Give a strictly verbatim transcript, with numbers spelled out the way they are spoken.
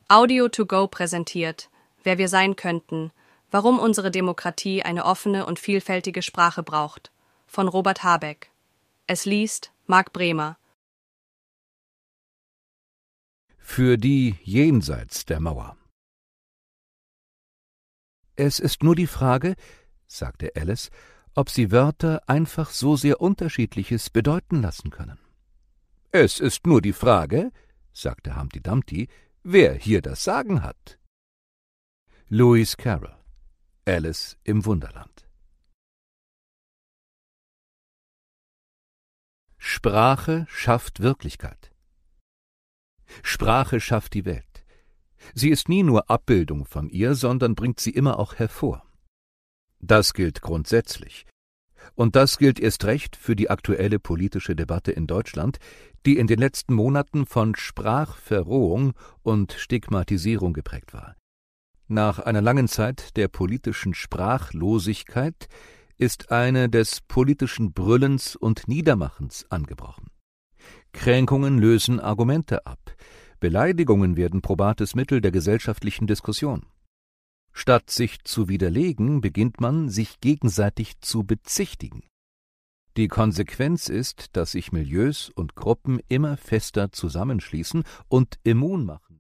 Audio to go präsentiert, wer wir sein könnten, warum unsere Demokratie eine offene und vielfältige Sprache braucht, von Robert Habeck. Es liest Marc Bremer. Für die jenseits der Mauer. Es ist nur die Frage, sagte Alice, ob sie Wörter einfach so sehr Unterschiedliches bedeuten lassen können. Es ist nur die Frage, sagte Humpty Dumpty, wer hier das Sagen hat. Lewis Carroll, Alice im Wunderland. Sprache schafft Wirklichkeit. Sprache schafft die Welt. Sie ist nie nur Abbildung von ihr, sondern bringt sie immer auch hervor. Das gilt grundsätzlich. Und das gilt erst recht für die aktuelle politische Debatte in Deutschland, die in den letzten Monaten von Sprachverrohung und Stigmatisierung geprägt war. Nach einer langen Zeit der politischen Sprachlosigkeit ist eine des politischen Brüllens und Niedermachens angebrochen. Kränkungen lösen Argumente ab, Beleidigungen werden probates Mittel der gesellschaftlichen Diskussion. Statt sich zu widerlegen, beginnt man, sich gegenseitig zu bezichtigen. Die Konsequenz ist, dass sich Milieus und Gruppen immer fester zusammenschließen und immun machen.